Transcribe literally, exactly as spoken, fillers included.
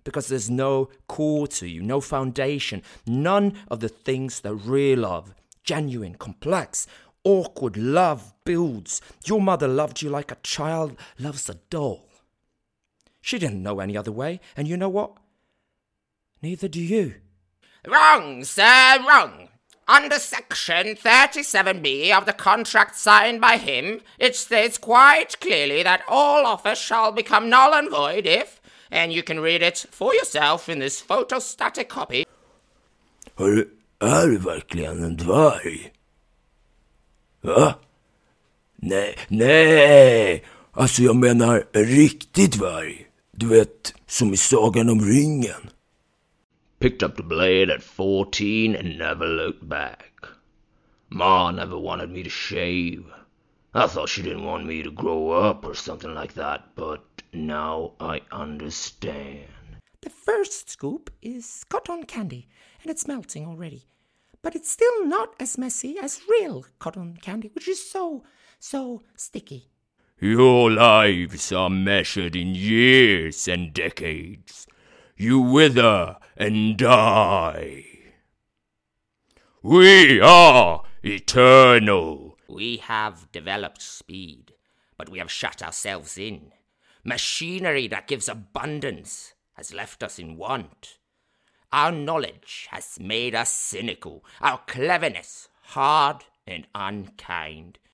because there's no core to you, no foundation, none of the things that real love, genuine, complex, awkward love builds. Your mother loved you like a child loves a doll. She didn't know any other way, and you know what? Neither do you. Wrong, sir, wrong. Under Section thirty-seven B of the contract signed by him, it states quite clearly that all offers shall become null and void if, and you can read it for yourself in this photostatic copy. Är, är du verkligen en dvärg? Va? Nej, nej! Alltså jag menar en riktig dvärg. Du vet, som i Sagan om ringen. Picked up the blade at fourteen and never looked back. Ma never wanted me to shave. I thought she didn't want me to grow up or something like that, but now I understand. The first scoop is cotton candy, and it's melting already. But it's still not as messy as real cotton candy, which is so, so sticky. Your lives are measured in years and decades. You wither and die. We are eternal. We have developed speed, but we have shut ourselves in. Machinery that gives abundance has left us in want. Our knowledge has made us cynical, our cleverness hard and unkind.